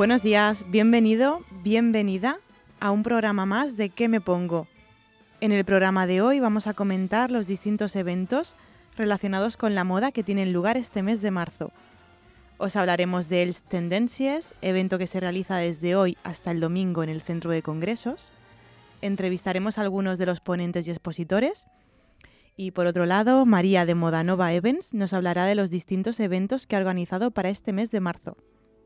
Buenos días, bienvenido, bienvenida a un programa más de ¿Qué me pongo? En el programa de hoy vamos a comentar los distintos eventos relacionados con la moda que tienen lugar este mes de marzo. Os hablaremos de Els Tendencies, evento que se realiza desde hoy hasta el domingo en el Centro de Congresos. Entrevistaremos a algunos de los ponentes y expositores. Y por otro lado, María de Modanova Events nos hablará de los distintos eventos que ha organizado para este mes de marzo.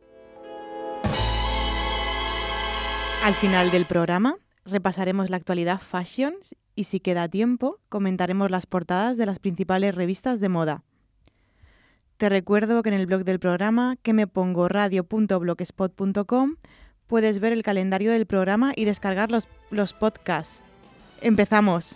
Al final del programa repasaremos la actualidad fashion y, si queda tiempo, comentaremos las portadas de las principales revistas de moda. Te recuerdo que en el blog del programa quemepongoradio.blogspot.com puedes ver el calendario del programa y descargar los podcasts. ¡Empezamos!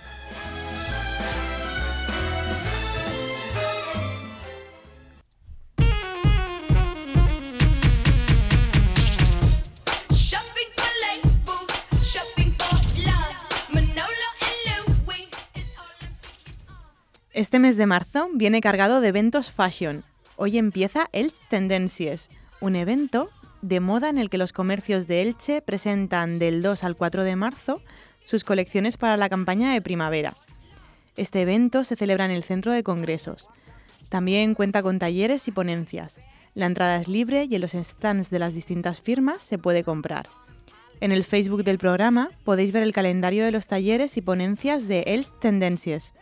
Este mes de marzo viene cargado de eventos fashion. Hoy empieza Els Tendencies, un evento de moda en el que los comercios de Elche presentan del 2 al 4 de marzo sus colecciones para la campaña de primavera. Este evento se celebra en el Centro de Congresos. También cuenta con talleres y ponencias. La entrada es libre y en los stands de las distintas firmas se puede comprar. En el Facebook del programa podéis ver el calendario de los talleres y ponencias de Els Tendencies.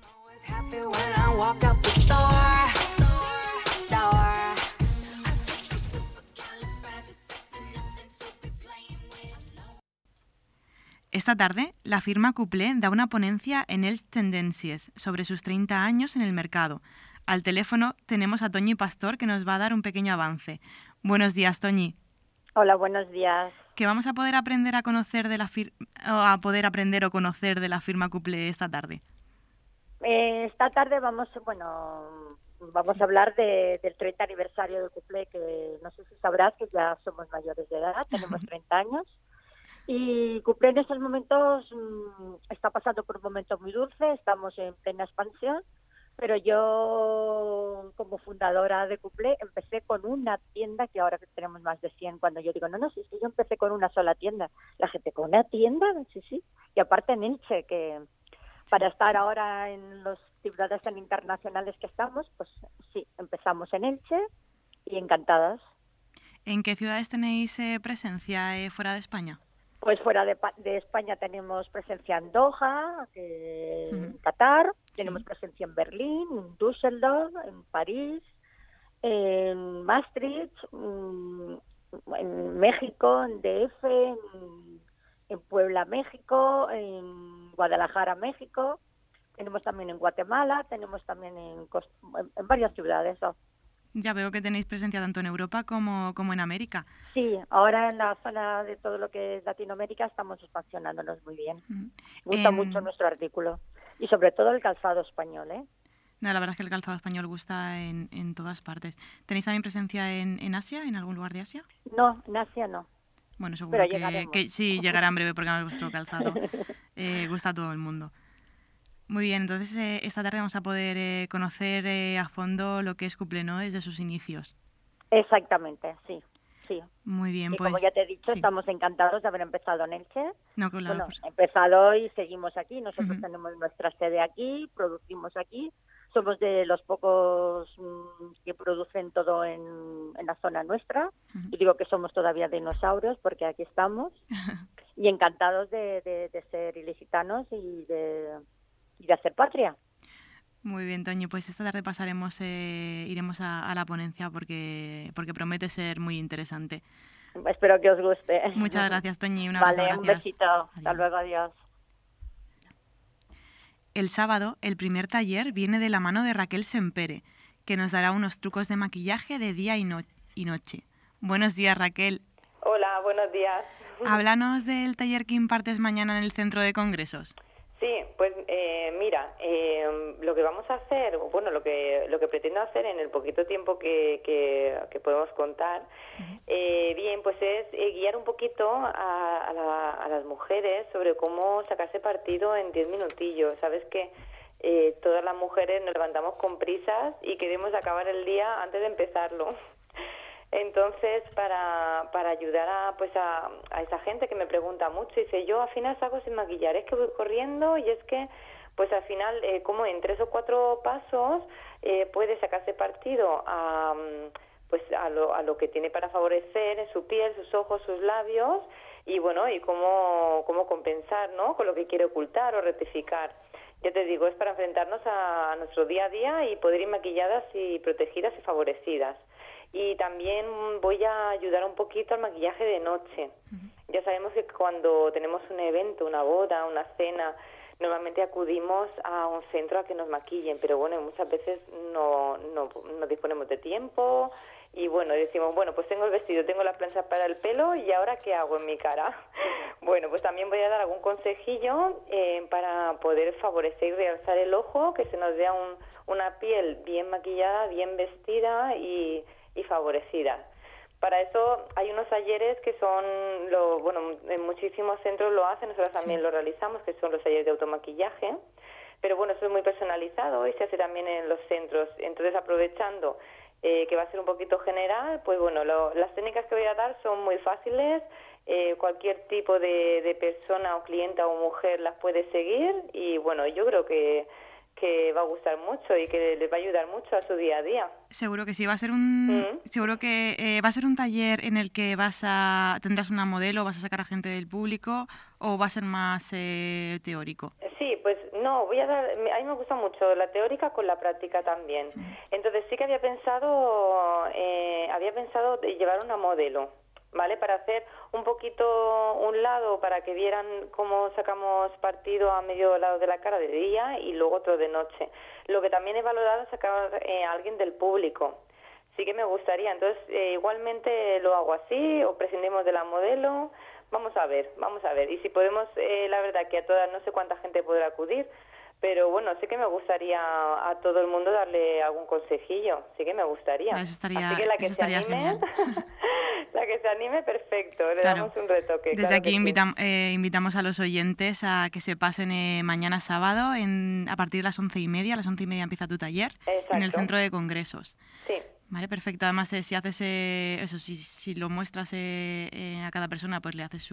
Esta tarde, la firma Cuplé da una ponencia en Els Tendencies sobre sus 30 años en el mercado. Al teléfono tenemos a Toñi Pastor, que nos va a dar un pequeño avance. Buenos días, Toñi. Hola, buenos días. ¿Qué vamos a poder aprender a conocer de la aprender o conocer de la firma Cuplé esta tarde? Esta tarde vamos a hablar del 30 aniversario de Cuplé, que no sé si sabrás que ya somos mayores de edad, tenemos 30 años. Y Cuplé en estos momentos está pasando por un momento muy dulce, estamos en plena expansión, pero yo, como fundadora de Cuplé, empecé con una tienda que ahora que tenemos más de 100. Cuando yo digo, no, si es que yo empecé con una sola tienda. La gente, ¿con una tienda? Sí. Y aparte en Elche, que para estar ahora en las ciudades tan internacionales que estamos, pues sí, empezamos en Elche y encantadas. ¿En qué ciudades tenéis presencia fuera de España? Pues fuera de España tenemos presencia en Doha, en Qatar, tenemos presencia en Berlín, en Düsseldorf, en París, en Maastricht, en México, en DF, en Puebla, México, en Guadalajara, México, tenemos también en Guatemala, tenemos también en varias ciudades. Ya veo que tenéis presencia tanto en Europa como en América. Sí, ahora en la zona de todo lo que es Latinoamérica estamos expansionándonos muy bien. Gusta mucho nuestro artículo y sobre todo el calzado español, ¿eh? No, la verdad es que el calzado español gusta en todas partes. ¿Tenéis también presencia en Asia, en algún lugar de Asia? No, en Asia no. Bueno, seguro que sí, llegará en breve porque vuestro calzado gusta a todo el mundo. Muy bien, entonces esta tarde vamos a poder conocer a fondo lo que es Cuplé, ¿no? Desde sus inicios. Exactamente, sí. Muy bien, y pues... como ya te he dicho, estamos encantados de haber empezado en Elche. No, claro, empezado y seguimos aquí. Nosotros tenemos nuestra sede aquí, producimos aquí. Somos de los pocos que producen todo en la zona nuestra. Y digo que somos todavía dinosaurios porque aquí estamos. Y encantados de ser ilicitanos y de hacer patria. Muy bien, Toñi, pues esta tarde iremos a la ponencia porque promete ser muy interesante. Espero que os guste. Muchas gracias, Toñi. Un abrazo, gracias. Un besito. Adiós. Hasta luego, adiós. El sábado, el primer taller viene de la mano de Raquel Sempere, que nos dará unos trucos de maquillaje de día y noche. Buenos días, Raquel. Hola, buenos días. Háblanos del taller que impartes mañana en el Centro de Congresos. Sí, pues mira, lo que vamos a hacer, bueno, lo que pretendo hacer en el poquito tiempo que podemos contar, bien, pues es guiar un poquito a las mujeres sobre cómo sacarse partido en 10 minutillos. Sabes que todas las mujeres nos levantamos con prisas y queremos acabar el día antes de empezarlo. Entonces, para ayudar a esa gente que me pregunta mucho, dice, yo al final salgo sin maquillar, es que voy corriendo y es que, pues al final, como en 3 o 4 pasos, puede sacarse partido a lo que tiene para favorecer en su piel, sus ojos, sus labios, y bueno, y cómo compensar, ¿no?, con lo que quiere ocultar o rectificar. Ya te digo, es para enfrentarnos a nuestro día a día y poder ir maquilladas y protegidas y favorecidas. Y también voy a ayudar un poquito al maquillaje de noche. Ya sabemos que cuando tenemos un evento, una boda, una cena, normalmente acudimos a un centro a que nos maquillen, pero bueno, muchas veces no disponemos de tiempo y bueno, decimos, bueno, pues tengo el vestido, tengo las planchas para el pelo y ¿ahora qué hago en mi cara? Bueno, pues también voy a dar algún consejillo para poder favorecer y realzar el ojo, que se nos vea una piel bien maquillada, bien vestida y favorecida. Para eso hay unos talleres que son, en muchísimos centros lo hacen, nosotros también lo realizamos, que son los talleres de automaquillaje, pero bueno, eso es muy personalizado y se hace también en los centros. Entonces, aprovechando que va a ser un poquito general, pues bueno, las técnicas que voy a dar son muy fáciles, cualquier tipo de persona o clienta o mujer las puede seguir y bueno, yo creo que va a gustar mucho y que les va a ayudar mucho a su día a día. Seguro que sí, va a ser seguro que va a ser un taller en el que tendrás una modelo, vas a sacar a gente del público o va a ser más teórico. Sí, pues no, a mí me gusta mucho la teórica con la práctica también. Entonces sí que había pensado de llevar una modelo, ¿vale? Para hacer un poquito un lado para que vieran cómo sacamos partido a medio lado de la cara de día y luego otro de noche. Lo que también he valorado es sacar a alguien del público. Sí que me gustaría. Entonces, igualmente lo hago así o prescindimos de la modelo. Vamos a ver. Y si podemos, la verdad que a todas, no sé cuánta gente podrá acudir, pero bueno, sí que me gustaría a todo el mundo darle algún consejillo, sí que me gustaría. Eso estaría, así que la que se anime, genial. la que se anime, perfecto, le damos un retoque. Desde claro aquí sí. Invitamos a los oyentes a que se pasen mañana sábado a partir de las 11:30. A las 11:30 empieza tu taller. Exacto. En el Centro de Congresos. Sí. Vale, perfecto. Además, si haces si lo muestras a cada persona, pues le haces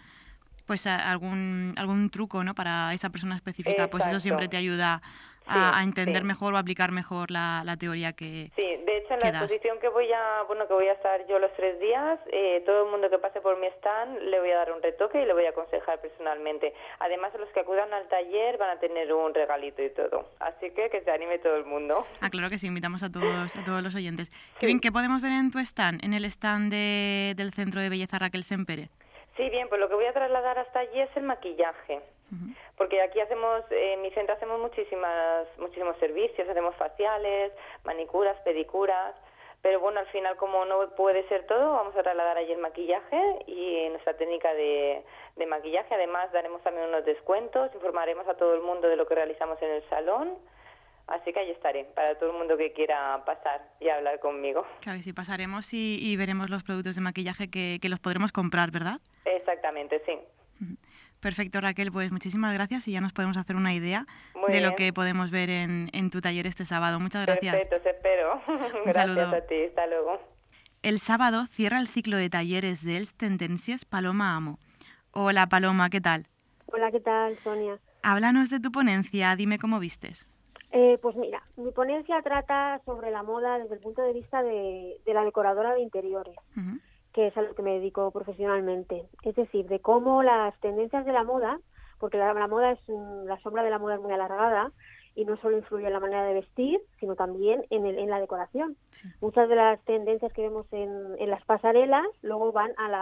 algún truco, ¿no?, para esa persona específica. Exacto. Pues eso siempre te ayuda a entender mejor o a aplicar mejor la teoría que Sí, de hecho en la exposición que voy a estar yo los 3 días, todo el mundo que pase por mi stand le voy a dar un retoque y le voy a aconsejar personalmente. Además, los que acudan al taller van a tener un regalito y todo. Así que se anime todo el mundo. Claro que sí, invitamos a todos los oyentes. Qué bien, ¿qué podemos ver en tu stand, en el stand del Centro de Belleza Raquel Sempere? Sí, bien, pues lo que voy a trasladar hasta allí es el maquillaje. Porque aquí en mi centro hacemos muchísimos servicios, hacemos faciales, manicuras, pedicuras, pero bueno, al final como no puede ser todo, vamos a trasladar allí el maquillaje y nuestra técnica de maquillaje. Además daremos también unos descuentos, informaremos a todo el mundo de lo que realizamos en el salón. Así que ahí estaré, para todo el mundo que quiera pasar y hablar conmigo. Claro que sí, pasaremos y veremos los productos de maquillaje que los podremos comprar, ¿verdad? Exactamente, sí. Perfecto, Raquel, pues muchísimas gracias y ya nos podemos hacer una idea Muy bien. Lo que podemos ver en tu taller este sábado. Muchas gracias. Perfecto, te espero. Gracias saludo. A ti, hasta luego. El sábado cierra el ciclo de talleres de Els Tendencies Paloma Amo. Hola Paloma, ¿qué tal? Hola, ¿qué tal, Sonia? Háblanos de tu ponencia, dime cómo vistes. Pues mira, mi ponencia trata sobre la moda desde el punto de vista de la decoradora de interiores, que es a lo que me dedico profesionalmente. Es decir, de cómo las tendencias de la moda, porque la moda la sombra de la moda es muy alargada y no solo influye en la manera de vestir, sino también en la decoración. Sí. Muchas de las tendencias que vemos en las pasarelas luego van a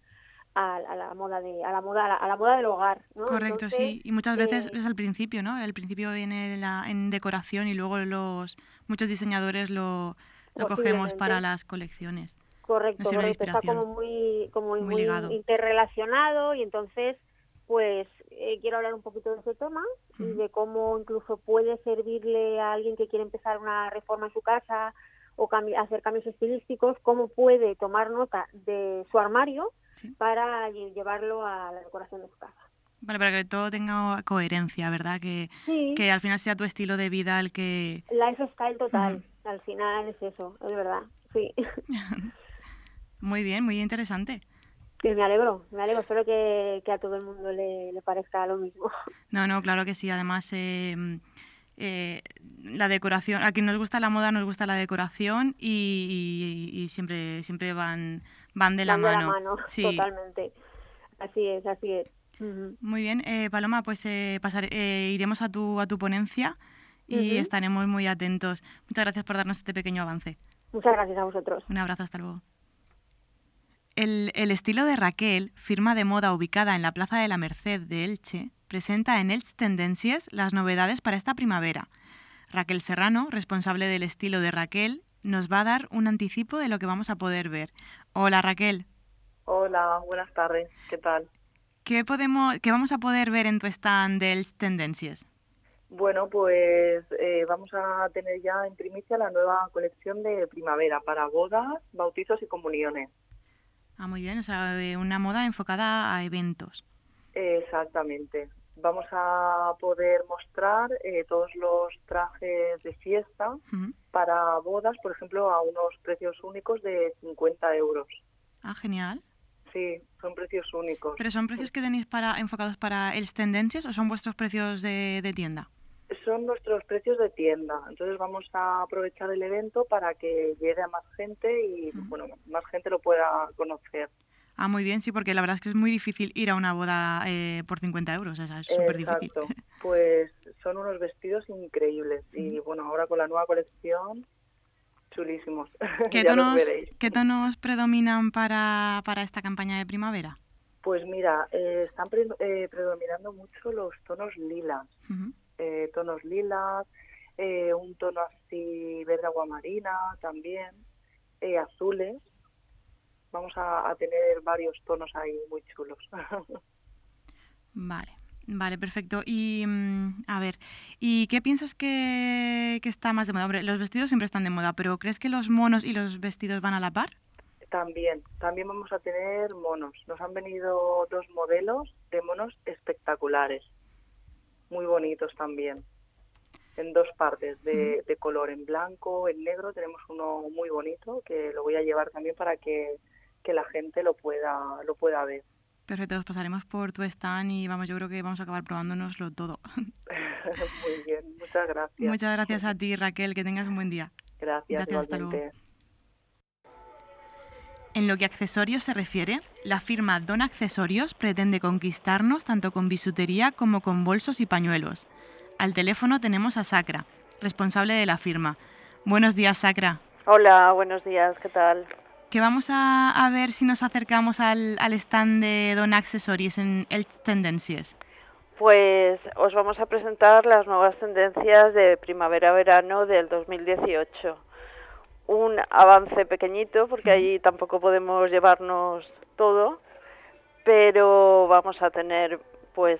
la moda del hogar, ¿no? Correcto. Entonces, sí, y muchas veces es al principio, ¿no? Al principio viene en decoración y luego muchos diseñadores lo cogemos para las colecciones. Correcto, está como muy interrelacionado y entonces pues quiero hablar un poquito de ese tema y de cómo incluso puede servirle a alguien que quiere empezar una reforma en su casa o hacer cambios estilísticos, cómo puede tomar nota de su armario para llevarlo a la decoración de su casa. Vale, para que todo tenga coherencia, ¿verdad? Que al final sea tu estilo de vida el que... Lifestyle total, al final es eso, es verdad, sí. Muy bien, muy interesante. Pues me alegro, espero que a todo el mundo le parezca lo mismo. No, claro que sí, además la decoración, a quien nos gusta la moda nos gusta la decoración y siempre van de la mano. Van de la mano, sí. Totalmente. Así es. Muy bien, Paloma, pues iremos a tu ponencia y estaremos muy atentos. Muchas gracias por darnos este pequeño avance. Muchas gracias a vosotros. Un abrazo, hasta luego. El estilo de Raquel, firma de moda ubicada en la Plaza de la Merced de Elche, presenta en Elche Tendencies las novedades para esta primavera. Raquel Serrano, responsable del estilo de Raquel, nos va a dar un anticipo de lo que vamos a poder ver. Hola, Raquel. Hola, buenas tardes. ¿Qué tal? ¿Qué vamos a poder ver en tu stand de Elche Tendencies? Bueno, pues vamos a tener ya en primicia la nueva colección de primavera para bodas, bautizos y comuniones. Ah, muy bien, o sea, una moda enfocada a eventos. Exactamente. Vamos a poder mostrar todos los trajes de fiesta para bodas, por ejemplo, a unos precios únicos de 50 euros. Ah, genial. Sí, son precios únicos. ¿Pero son precios que tenéis enfocados para Elche Tendencies o son vuestros precios de tienda? Son nuestros precios de tienda, entonces vamos a aprovechar el evento para que llegue a más gente y bueno, más gente lo pueda conocer. Ah, muy bien, sí, porque la verdad es que es muy difícil ir a una boda por 50 euros, o sea, es súper difícil. Exacto, pues son unos vestidos increíbles y bueno, ahora con la nueva colección, chulísimos. ¿Qué tonos predominan para esta campaña de primavera? Pues mira, están predominando mucho los tonos lilas. Tonos lilas, un tono así verde aguamarina también, azules. Vamos a tener varios tonos ahí muy chulos. Vale, perfecto. Y a ver, ¿y qué piensas que está más de moda? Hombre, los vestidos siempre están de moda, pero ¿crees que los monos y los vestidos van a la par? También vamos a tener monos. Nos han venido 2 modelos de monos espectaculares. Muy bonitos también, en 2 partes de color, en blanco, en negro. Tenemos uno muy bonito que lo voy a llevar también para que la gente lo pueda ver. Perfecto, os pasaremos por tu stand y yo creo que vamos a acabar probándonoslo todo. Muy bien, muchas gracias. Muchas gracias a ti, Raquel, que tengas un buen día. Gracias hasta luego. igualmente. En lo que a accesorios se refiere, la firma Don Accesorios pretende conquistarnos tanto con bisutería como con bolsos y pañuelos. Al teléfono tenemos a Sacra, responsable de la firma. Buenos días, Sacra. Hola, buenos días, ¿qué tal? Que vamos a ver si nos acercamos al stand de Don Accesorios en Elche Tendencies. Pues os vamos a presentar las nuevas tendencias de primavera-verano del 2018. Un avance pequeñito, porque allí tampoco podemos llevarnos todo, pero vamos a tener pues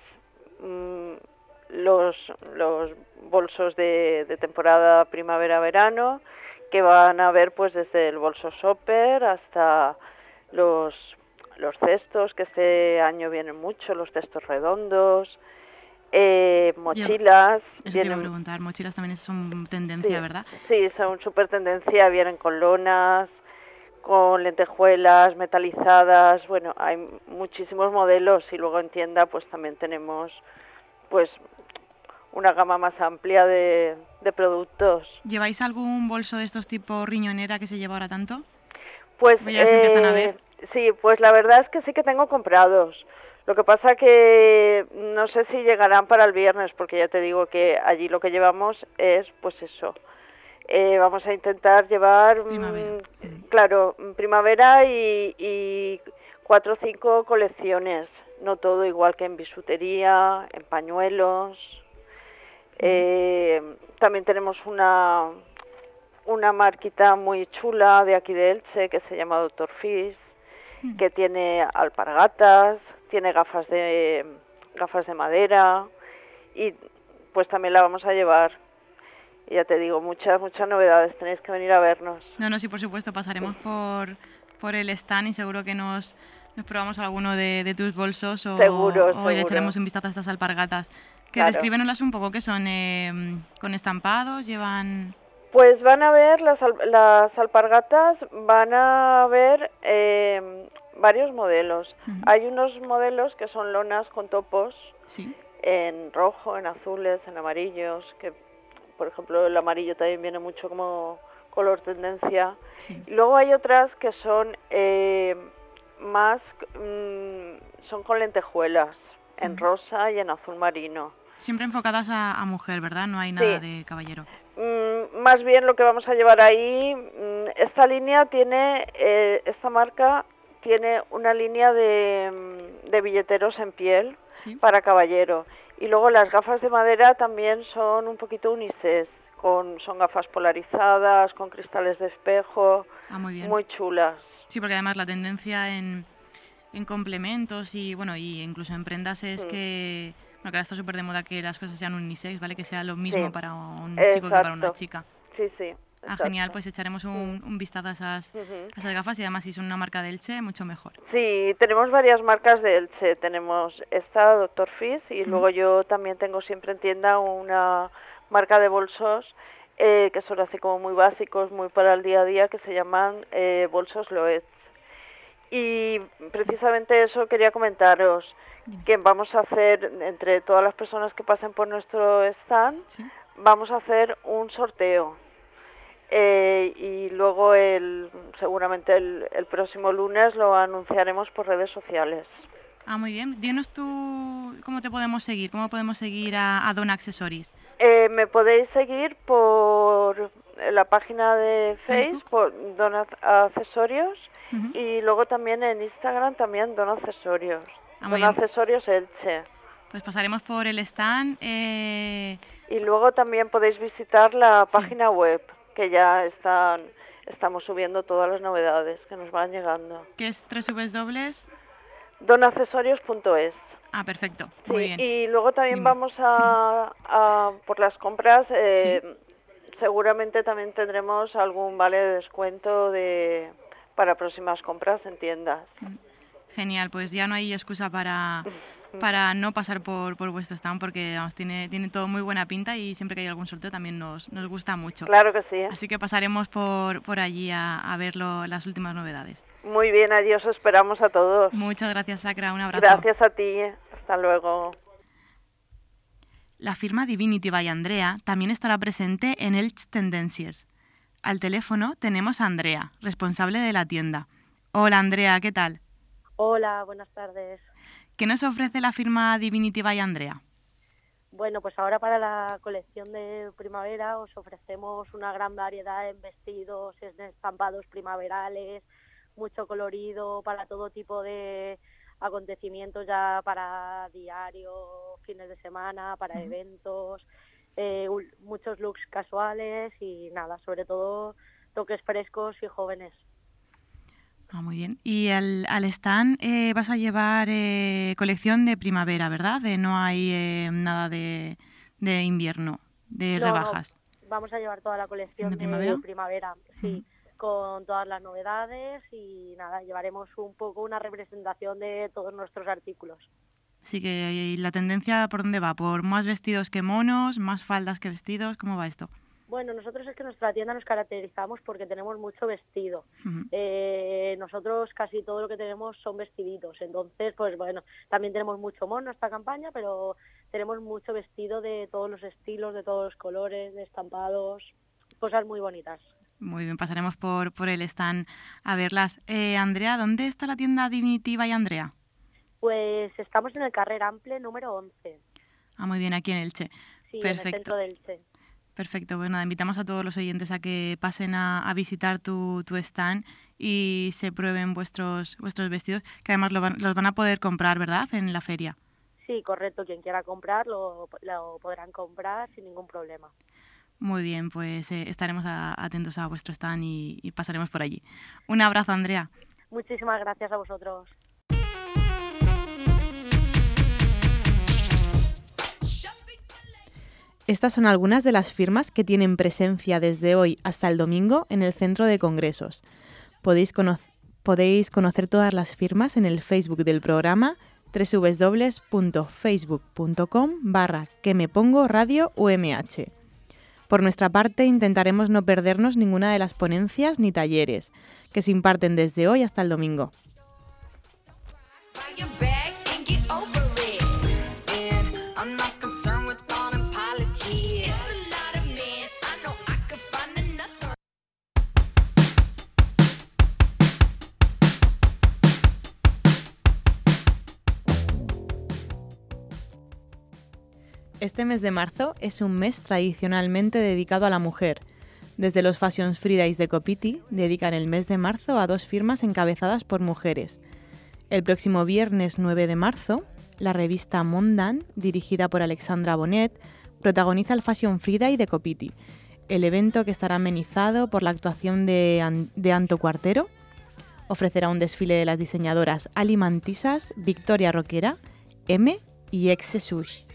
los bolsos de temporada primavera-verano, que van a ver pues desde el bolso shopper hasta los cestos, que este año vienen mucho, los cestos redondos, mochilas. Eso te iba a preguntar, mochilas también son tendencia, sí, ¿verdad? Sí, son súper tendencia, vienen con lonas, con lentejuelas metalizadas, bueno, hay muchísimos modelos y luego en tienda pues también tenemos pues una gama más amplia de productos. ¿Lleváis algún bolso de estos tipo riñonera que se lleva ahora tanto? Pues ya se empiezan a ver. Sí, pues la verdad es que sí que tengo comprados. Lo que pasa que no sé si llegarán para el viernes, porque ya te digo que allí lo que llevamos es pues eso. Vamos a intentar llevar, primavera y 4 o 5 colecciones, no todo igual que en bisutería, en pañuelos. También tenemos una marquita muy chula de aquí de Elche que se llama Dr. Fish, que tiene alpargatas, tiene gafas de madera y pues también la vamos a llevar. Y ya te digo, muchas novedades, tenéis que venir a vernos. No, sí, por supuesto, pasaremos por el stand y seguro que nos probamos alguno de tus bolsos o le echaremos un vistazo a estas alpargatas. Que descríbenoslas un poco, ¿qué son? ¿Con estampados? ¿Llevan...? Pues van a ver las alpargatas, van a ver varios modelos. Hay unos modelos que son lonas con topos, Sí. en rojo, en azules, en amarillos, que por ejemplo el amarillo también viene mucho como color tendencia. Sí. Y luego hay otras que son más, son con lentejuelas, en rosa y en azul marino. Siempre enfocadas a mujer, ¿verdad? No hay nada Sí. de caballero. Más bien lo que vamos a llevar ahí, esta línea tiene, esta marca tiene una línea de billeteros en piel, Sí. para caballero. Y luego las gafas de madera también son un poquito unisex, son gafas polarizadas, con cristales de espejo, Muy bien. muy chulas. Sí, porque además la tendencia en complementos y bueno, y incluso en prendas es que ahora está súper de moda que las cosas sean unisex, ¿vale? Que sea lo mismo para un chico que para una chica. Sí, sí. Genial, pues echaremos un vistazo a esas gafas y además si son una marca de Elche, mucho mejor. Sí, tenemos varias marcas de Elche. Tenemos esta, Dr. Fish, y luego yo también tengo siempre en tienda una marca de bolsos que son así como muy básicos, muy para el día a día, que se llaman bolsos Loetz. Y precisamente eso quería comentaros, que vamos a hacer, entre todas las personas que pasen por nuestro stand, vamos a hacer un sorteo. Y luego seguramente el próximo lunes lo anunciaremos por redes sociales. Muy bien. Dinos tú cómo te podemos seguir, cómo podemos seguir a Dona Accessories. Me podéis seguir por la página de Facebook, por Dona Accesorios, y luego también en Instagram también Dona Accesorios. Dona Accesorios Elche. Pues pasaremos por el stand. Y luego también podéis visitar la página web, que ya estamos subiendo todas las novedades que nos van llegando. Que es www.donaccesorios.es. Perfecto. Muy bien. Y luego también vamos a por las compras, seguramente también tendremos algún vale de descuento para próximas compras en tiendas. Genial, pues ya no hay excusa para no pasar por vuestro stand, porque vamos, tiene todo muy buena pinta y siempre que hay algún sorteo también nos gusta mucho. Claro que sí. Así que pasaremos por allí a ver las últimas novedades. Muy bien, adiós, esperamos a todos. Muchas gracias, Sacra, un abrazo. Gracias a ti, hasta luego. La firma Divinity by Andrea también estará presente en Elche Tendencies. Al teléfono tenemos a Andrea, responsable de la tienda. Hola, Andrea, ¿qué tal? Hola, buenas tardes. ¿Qué nos ofrece la firma Divinity by Andrea? Bueno, pues ahora para la colección de primavera os ofrecemos una gran variedad en vestidos, en estampados primaverales, mucho colorido para todo tipo de acontecimientos, ya para diario, fines de semana, para eventos, muchos looks casuales y nada, sobre todo toques frescos y jóvenes. Muy bien. Y al stand vas a llevar colección de primavera, ¿verdad? No hay nada de invierno, de rebajas. No, vamos a llevar toda la colección de primavera, sí, con todas las novedades y nada, llevaremos un poco una representación de todos nuestros artículos. Así que la tendencia, ¿por dónde va? ¿Por más vestidos que monos, más faldas que vestidos? ¿Cómo va esto? Bueno, nosotros es que nuestra tienda nos caracterizamos porque tenemos mucho vestido. Nosotros casi todo lo que tenemos son vestiditos. Entonces, pues bueno, también tenemos mucho mono esta campaña, pero tenemos mucho vestido de todos los estilos, de todos los colores, de estampados, cosas muy bonitas. Muy bien, pasaremos por el stand a verlas. Andrea, ¿dónde está la tienda Divinity by Andrea? Pues estamos en el Carrer Ample número 11. Muy bien, aquí en Elche. Sí, perfecto. En el centro de Elche. Perfecto, pues nada, invitamos a todos los oyentes a que pasen a visitar tu stand y se prueben vuestros vestidos, que además los van a poder comprar, ¿verdad?, en la feria. Sí, correcto, quien quiera comprar lo podrán comprar sin ningún problema. Muy bien, pues estaremos atentos a vuestro stand y pasaremos por allí. Un abrazo, Andrea. Muchísimas gracias a vosotros. Estas son algunas de las firmas que tienen presencia desde hoy hasta el domingo en el Centro de Congresos. Podéis conocer todas las firmas en el Facebook del programa www.facebook.com/quemepongoradio UMH. Por nuestra parte, intentaremos no perdernos ninguna de las ponencias ni talleres que se imparten desde hoy hasta el domingo. Este mes de marzo es un mes tradicionalmente dedicado a la mujer. Desde los Fashion Fridays de Copiti dedican el mes de marzo a 2 firmas encabezadas por mujeres. El próximo viernes 9 de marzo, la revista Mondan, dirigida por Alexandra Bonet, protagoniza el Fashion Friday de Copiti, el evento que estará amenizado por la actuación de Anto Cuartero. Ofrecerá un desfile de las diseñadoras Ali Mantisas, Victoria Roquera, M y Exe Sush.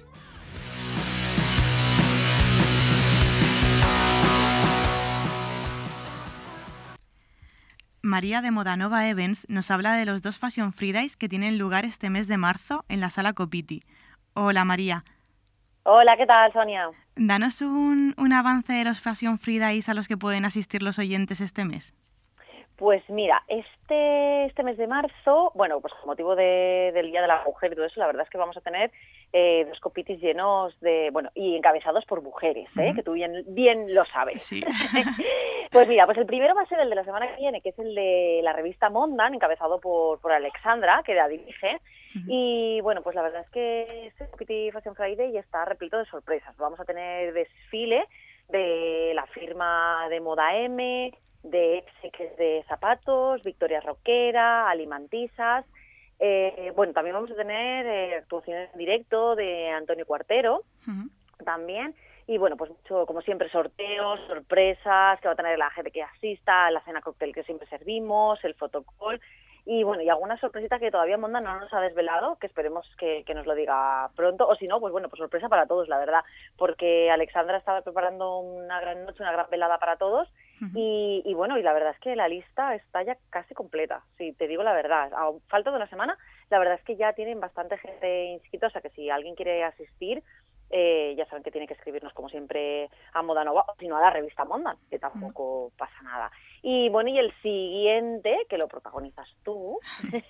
María de Modanova Evans nos habla de los 2 Fashion Fridays que tienen lugar este mes de marzo en la Sala Copiti. Hola, María. Hola, ¿qué tal, Sonia? Danos un avance de los Fashion Fridays a los que pueden asistir los oyentes este mes. Pues mira, este mes de marzo, bueno, pues con motivo del Día de la Mujer y todo eso, la verdad es que vamos a tener 2 copitis llenos de, bueno, y encabezados por mujeres, que tú bien lo sabes. Sí. Pues mira, pues el primero va a ser el de la semana que viene, que es el de la revista Mondan, encabezado por Alexandra, que la dirige. Y bueno, pues la verdad es que este Copiti Fashion Friday está repleto de sorpresas. Vamos a tener desfile de la firma de moda M, de Exe, que es de zapatos, Victoria Roquera, Ali Mantisas. Bueno, también vamos a tener actuaciones en directo de Antonio Cuartero, también. Y bueno, pues mucho, como siempre, sorteos, sorpresas, que va a tener la gente que asista, la cena cóctel que siempre servimos, el photocall. Y bueno, y algunas sorpresitas que todavía Monda no nos ha desvelado, que esperemos que nos lo diga pronto, o si no, pues bueno, pues sorpresa para todos, la verdad, porque Alexandra estaba preparando una gran noche, una gran velada para todos, y bueno, y la verdad es que la lista está ya casi completa, si te digo la verdad, a falta de una semana, la verdad es que ya tienen bastante gente inscrita, o sea que si alguien quiere asistir, ya saben que tiene que escribirnos como siempre a Modanova, sino a la revista Mondan, que tampoco pasa nada. Y bueno, y el siguiente, que lo protagonizas tú,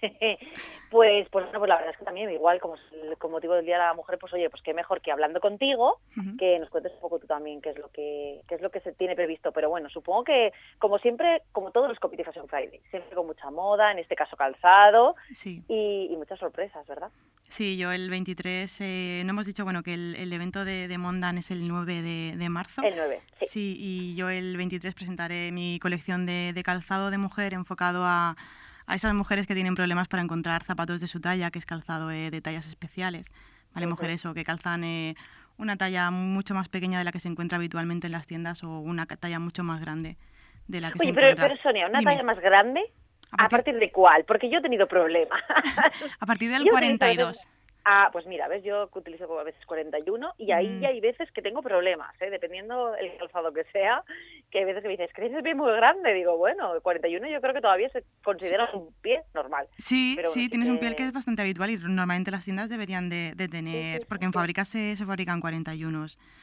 pues la verdad es que también, igual como con motivo del Día de la Mujer, pues oye, pues qué mejor que hablando contigo, que nos cuentes un poco tú también qué es lo que se tiene previsto. Pero bueno, supongo que, como siempre, como todos los Copiti Fashion Friday, siempre con mucha moda, en este caso calzado, sí. y muchas sorpresas, ¿verdad? Sí, yo el 23, no hemos dicho que el evento de Mondan es el 9 de marzo. El 9, sí. Sí, y yo el 23 presentaré mi colección de calzado de mujer enfocado a esas mujeres que tienen problemas para encontrar zapatos de su talla, que es calzado de tallas especiales, ¿vale? Mujeres o que calzan una talla mucho más pequeña de la que se encuentra habitualmente en las tiendas o una talla mucho más grande de la que se encuentra. Pero Sonia, ¿una talla más grande? ¿A partir de cuál? Porque yo he tenido problemas. A partir del 42. Pues mira, ves, yo utilizo a veces 41 y ahí ya hay veces que tengo problemas, dependiendo el calzado que sea, que hay veces que me dices, ¿crees que es bien muy grande? Digo, bueno, 41 yo creo que todavía se considera un pie normal. Sí, pero bueno, sí, tienes un pie que es bastante habitual y normalmente las tiendas deberían de tener, porque en fábricas se fabrican 41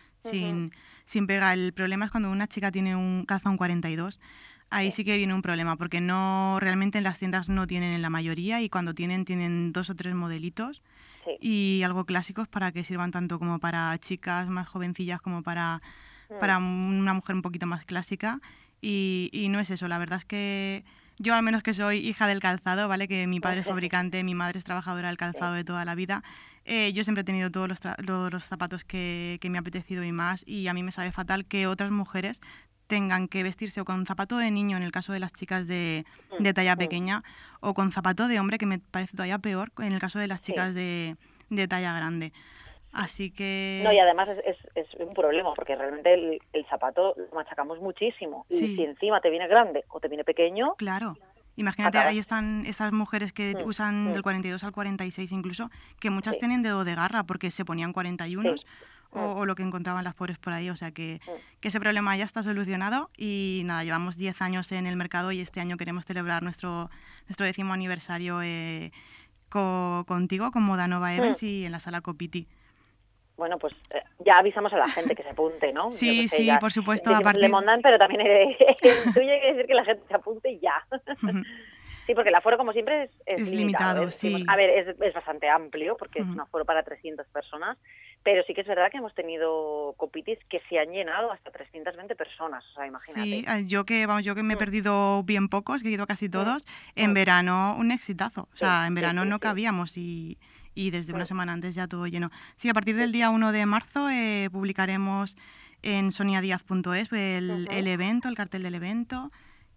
sin pega. El problema es cuando una chica calza un 42. Ahí sí que viene un problema, porque realmente en las tiendas no tienen en la mayoría y cuando tienen 2 o 3 modelitos y algo clásicos para que sirvan tanto como para chicas más jovencillas como para una mujer un poquito más clásica y no es eso. La verdad es que yo, al menos que soy hija del calzado, ¿vale? Que mi padre es fabricante, mi madre es trabajadora del calzado de toda la vida. Yo siempre he tenido todos los zapatos que me ha apetecido y más, y a mí me sabe fatal que otras mujeres tengan que vestirse o con zapato de niño en el caso de las chicas de talla pequeña o con zapato de hombre, que me parece todavía peor en el caso de las chicas de talla grande. Así que... No, y además es un problema, porque realmente el zapato lo machacamos muchísimo. Y si encima te viene grande o te viene pequeño... Claro. Imagínate, ahí están estas mujeres que usan del 42 al 46 incluso, que muchas tienen dedo de garra porque se ponían 41 o lo que encontraban las pobres por ahí. O sea que ese problema ya está solucionado y nada, llevamos 10 años en el mercado y este año queremos celebrar nuestro 10º aniversario contigo, con Modanova Evans y en la Sala Copiti. Bueno, pues ya avisamos a la gente que se apunte, ¿no? Sí, sí, por supuesto. A partir de Mondan, pero también el tuyo hay que decir que la gente se apunte y ya. Sí, porque el aforo, como siempre, es limitado, sí. A ver, es bastante amplio, porque es un aforo para 300 personas, pero sí que es verdad que hemos tenido copitis que se han llenado hasta 320 personas, o sea, imagínate. Sí, yo que me he perdido bien pocos, que he ido casi todos, en verano un exitazo, o sea, en verano no cabíamos y desde una semana antes ya todo lleno. Sí, a partir del día 1 de marzo publicaremos en soniadiaz.es el evento, el cartel del evento,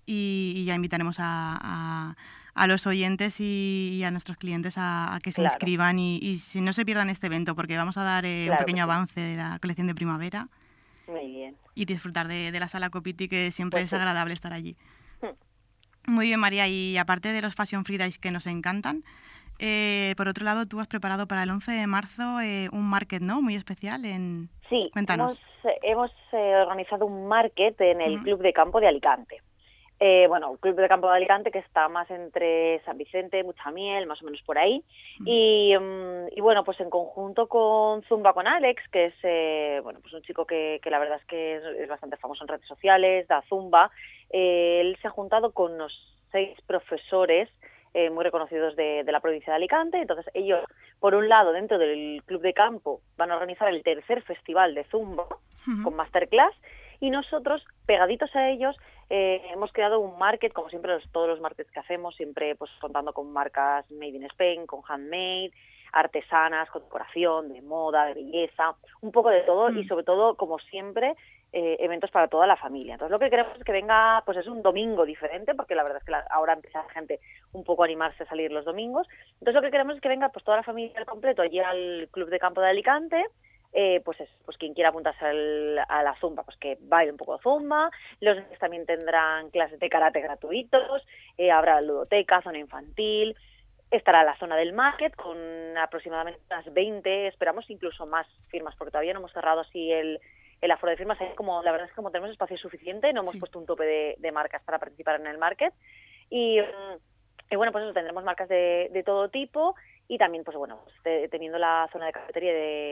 y ya invitaremos a los oyentes y a nuestros clientes a que se inscriban y si no se pierdan este evento, porque vamos a dar un pequeño avance de la colección de primavera. Muy bien. Y disfrutar de la sala Copiti, que siempre es agradable estar allí. Muy bien, María, y aparte de los Fashion Fridays que nos encantan, por otro lado, tú has preparado para el 11 de marzo un market, ¿no? Muy especial. Sí, Cuéntanos. hemos organizado un market en el Club de Campo de Alicante. El Club de Campo de Alicante, que está más entre San Vicente, Muchamiel, más o menos por ahí. Y bueno, pues en conjunto con Zumba con Alex, que es pues un chico que la verdad es que es bastante famoso en redes sociales, da Zumba. Él se ha juntado con unos 6 profesores muy reconocidos de la provincia de Alicante. Entonces ellos, por un lado, dentro del Club de Campo, van a organizar el tercer festival de Zumba con masterclass, y nosotros, pegaditos a ellos, hemos creado un market, como siempre todos los markets que hacemos, siempre pues contando con marcas made in Spain, con handmade, artesanas, con decoración, de moda, de belleza, un poco de todo y sobre todo, como siempre, eventos para toda la familia. Entonces lo que queremos es que venga, pues es un domingo diferente, porque la verdad es que ahora empieza la gente un poco a animarse a salir los domingos. Entonces lo que queremos es que venga pues toda la familia al completo allí al Club de Campo de Alicante. Pues quien quiera apuntarse a la Zumba, pues que baile un poco de Zumba. Los niños también tendrán clases de karate gratuitos, habrá ludoteca, zona infantil, estará la zona del market con aproximadamente unas 20, esperamos incluso más firmas, porque todavía no hemos cerrado así el aforo de firmas. La verdad es que como tenemos espacio suficiente, no hemos puesto un tope de marcas para participar en el market. Y bueno, pues eso, tendremos marcas de todo tipo. Y también, pues bueno, teniendo la zona de cafetería,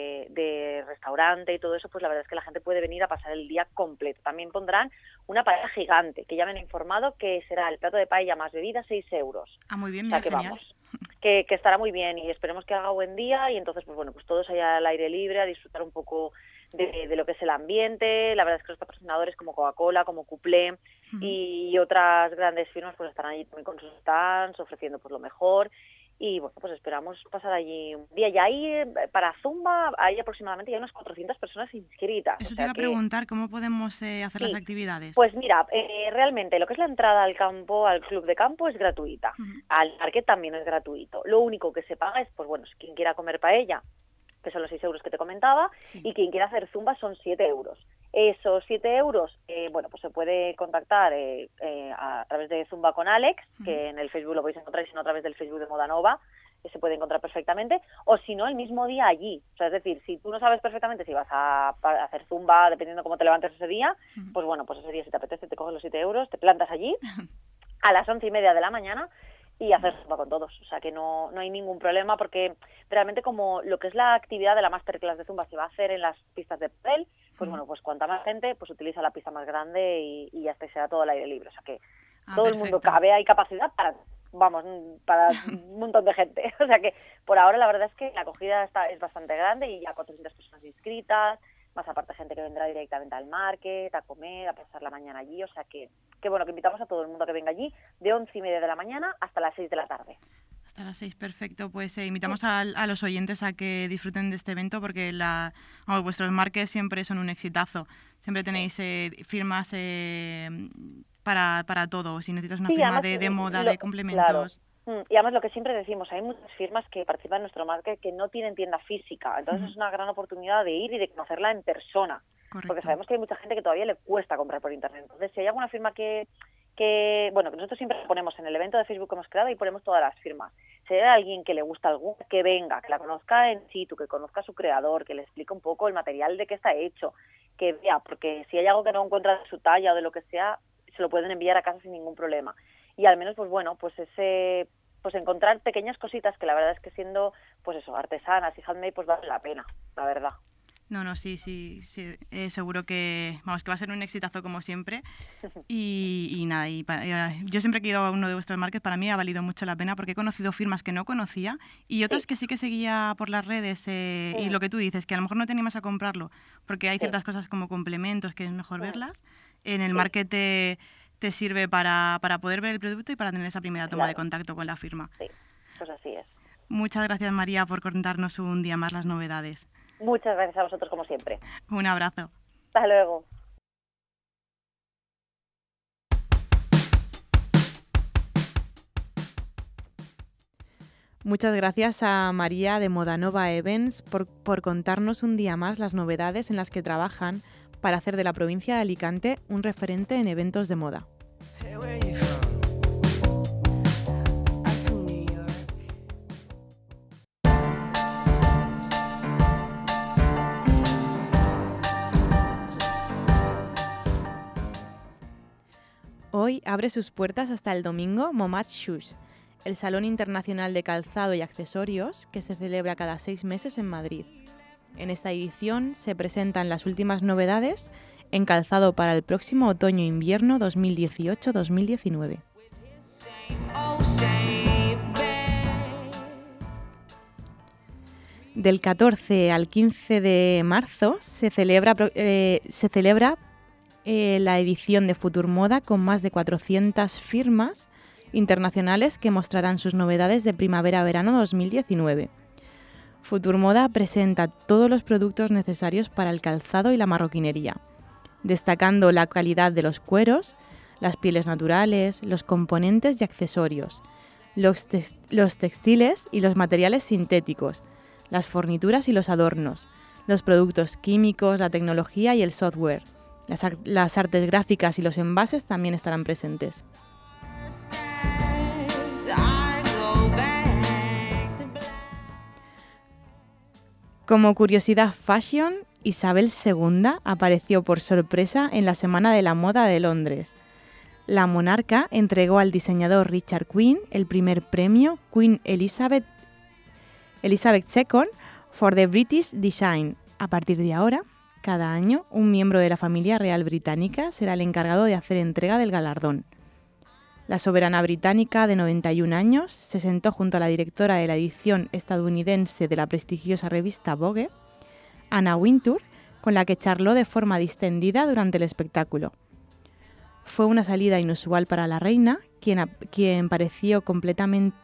de restaurante y todo eso, pues la verdad es que la gente puede venir a pasar el día completo. También pondrán una paella gigante, que ya me han informado que será el plato de paella más bebida, 6 euros. Ah, muy bien, o sea, que genial. Vamos, que estará muy bien y esperemos que haga buen día y entonces, pues bueno, pues todos allá al aire libre, a disfrutar un poco de lo que es el ambiente. La verdad es que los patrocinadores como Coca-Cola, como Cuplé y otras grandes firmas pues estarán allí también con sus stands, ofreciendo pues lo mejor. Y bueno, pues esperamos pasar allí un día. Y ahí, para Zumba, hay aproximadamente ya unas 400 personas inscritas. Eso te iba a preguntar, ¿cómo podemos hacer las actividades? Pues mira, realmente lo que es la entrada al campo, al club de campo, es gratuita. Al market también es gratuito. Lo único que se paga es, pues bueno, quien quiera comer paella, que son los 6 euros que te comentaba, y quien quiera hacer Zumba son 7 euros. Esos 7 euros, bueno, pues se puede contactar a través de Zumba con Alex, que en el Facebook lo podéis encontrar, y si no a través del Facebook de Modanova, que se puede encontrar perfectamente, o si no, el mismo día allí. O sea, es decir, si tú no sabes perfectamente si vas a hacer Zumba, dependiendo cómo te levantes ese día, pues bueno, pues ese día si te apetece te coges los 7 euros, te plantas allí a las 11:30 de la mañana y hacer Zumba con todos. O sea que no hay ningún problema, porque realmente como lo que es la actividad de la masterclass de Zumba se va a hacer en las pistas de pádel, pues bueno, pues cuanta más gente, pues utiliza la pista más grande y ya será todo al aire libre. O sea que todo el mundo cabe, hay capacidad para un montón de gente. O sea que por ahora la verdad es que la acogida es bastante grande y ya 400 personas inscritas, más aparte gente que vendrá directamente al market, a comer, a pasar la mañana allí. O sea que bueno, que invitamos a todo el mundo a que venga allí de 11:30 de la mañana hasta las 6 de la tarde. Hasta las 6, perfecto. Pues invitamos a los oyentes a que disfruten de este evento, porque vuestros markets siempre son un exitazo. Siempre tenéis firmas para todo. Si necesitas una firma de moda, de complementos. Claro. Y además lo que siempre decimos, hay muchas firmas que participan en nuestro market que no tienen tienda física. Entonces es una gran oportunidad de ir y de conocerla en persona. Correcto. Porque sabemos que hay mucha gente que todavía le cuesta comprar por internet. Entonces si hay alguna firma que nosotros siempre ponemos en el evento de Facebook que hemos creado y ponemos todas las firmas. Si hay alguien que le gusta alguna, que venga, que la conozca en situ, que conozca a su creador, que le explique un poco el material de qué está hecho, que vea, porque si hay algo que no encuentra de su talla o de lo que sea, se lo pueden enviar a casa sin ningún problema. Y al menos, pues bueno, pues encontrar pequeñas cositas que la verdad es que siendo, pues eso, artesanas y handmade, pues vale la pena, la verdad. No, sí, seguro que va a ser un exitazo como siempre. Y nada, yo siempre que he ido a uno de vuestros markets, para mí ha valido mucho la pena porque he conocido firmas que no conocía y otras que sí que seguía por las redes y lo que tú dices, que a lo mejor no te animas a comprarlo porque hay ciertas cosas como complementos que es mejor verlas. En el market te sirve para poder ver el producto y para tener esa primera toma de contacto con la firma. Sí, pues así es. Muchas gracias, María, por contarnos un día más las novedades. Muchas gracias a vosotros, como siempre. Un abrazo. Hasta luego. Muchas gracias a María de Modanova Events por contarnos un día más las novedades en las que trabajan para hacer de la provincia de Alicante un referente en eventos de moda. Hoy abre sus puertas hasta el domingo Momat Shoes, el Salón Internacional de Calzado y Accesorios que se celebra cada 6 meses en Madrid. En esta edición se presentan las últimas novedades en calzado para el próximo otoño-invierno 2018-2019. Del 14 al 15 de marzo se celebra la edición de Futur Moda con más de 400 firmas internacionales que mostrarán sus novedades de primavera-verano 2019. Futur Moda presenta todos los productos necesarios para el calzado y la marroquinería, destacando la calidad de los cueros, las pieles naturales, los componentes y accesorios, los textiles y los materiales sintéticos, las fornituras y los adornos, los productos químicos, la tecnología y el software. Las artes gráficas y los envases también estarán presentes. Como curiosidad fashion, Isabel II apareció por sorpresa en la Semana de la Moda de Londres. La monarca entregó al diseñador Richard Quinn el primer premio Queen Elizabeth II for the British Design. A partir de ahora, cada año, un miembro de la familia real británica será el encargado de hacer entrega del galardón. La soberana británica, de 91 años, se sentó junto a la directora de la edición estadounidense de la prestigiosa revista Vogue, Anna Wintour, con la que charló de forma distendida durante el espectáculo. Fue una salida inusual para la reina, quien pareció completamente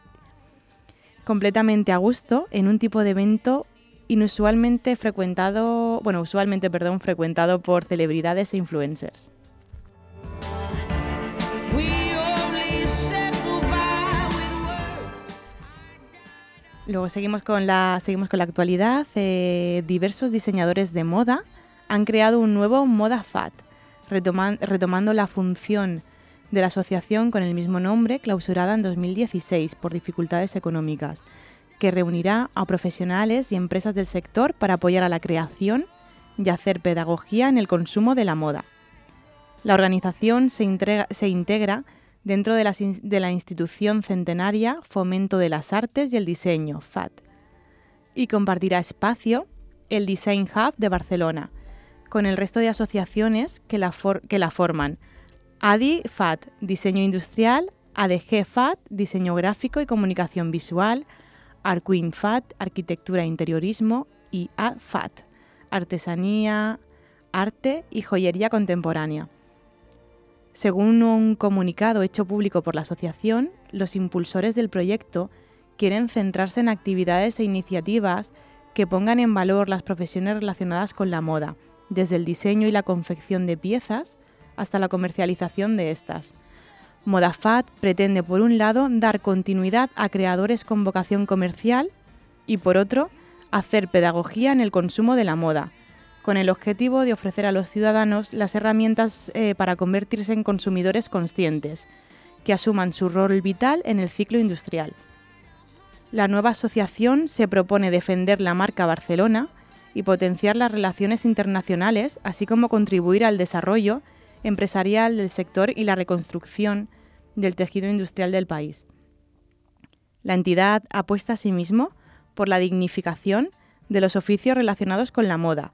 a gusto en un tipo de evento usualmente frecuentado por celebridades e influencers. Luego seguimos con la actualidad. Diversos diseñadores de moda han creado un nuevo Moda Fat, retomando la función de la asociación con el mismo nombre, clausurada en 2016 por dificultades económicas, que reunirá a profesionales y empresas del sector para apoyar a la creación y hacer pedagogía en el consumo de la moda. La organización se integra dentro de la institución centenaria Fomento de las Artes y el Diseño, FAT, y compartirá espacio el Design Hub de Barcelona, con el resto de asociaciones que la forman: ADI FAT, Diseño Industrial; ADG FAT, Diseño Gráfico y Comunicación Visual; Arquin FAT, Arquitectura e Interiorismo; y AFAT, Artesanía, Arte y Joyería Contemporánea. Según un comunicado hecho público por la asociación, los impulsores del proyecto quieren centrarse en actividades e iniciativas que pongan en valor las profesiones relacionadas con la moda, desde el diseño y la confección de piezas hasta la comercialización de estas. ModaFat pretende, por un lado, dar continuidad a creadores con vocación comercial y, por otro, hacer pedagogía en el consumo de la moda, con el objetivo de ofrecer a los ciudadanos las herramientas para convertirse en consumidores conscientes, que asuman su rol vital en el ciclo industrial. La nueva asociación se propone defender la marca Barcelona y potenciar las relaciones internacionales, así como contribuir al desarrollo empresarial del sector y la reconstrucción del tejido industrial del país. La entidad apuesta asimismo por la dignificación de los oficios relacionados con la moda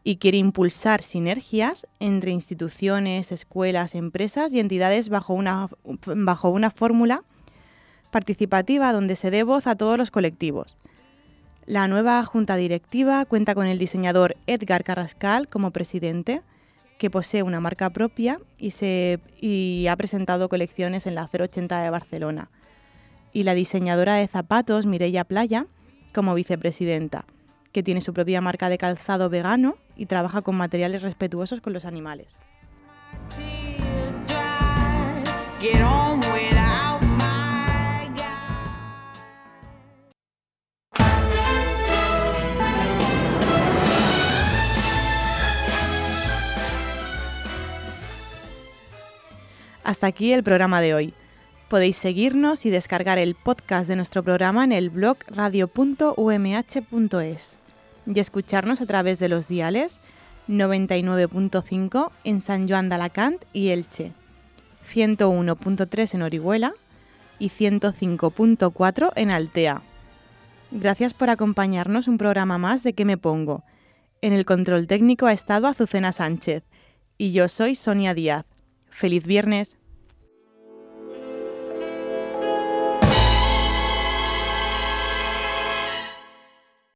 y quiere impulsar sinergias entre instituciones, escuelas, empresas y entidades bajo una fórmula participativa donde se dé voz a todos los colectivos. La nueva junta directiva cuenta con el diseñador Edgar Carrascal como presidente, que posee una marca propia y ha presentado colecciones en la 080 de Barcelona, y la diseñadora de zapatos Mireia Playa como vicepresidenta, que tiene su propia marca de calzado vegano y trabaja con materiales respetuosos con los animales. Hasta aquí el programa de hoy. Podéis seguirnos y descargar el podcast de nuestro programa en el blog radio.umh.es y escucharnos a través de los diales 99.5 en Sant Joan d'Alacant y Elche, 101.3 en Orihuela y 105.4 en Altea. Gracias por acompañarnos un programa más de ¿Qué me pongo? En el control técnico ha estado Azucena Sánchez y yo soy Sonia Díaz. ¡Feliz viernes!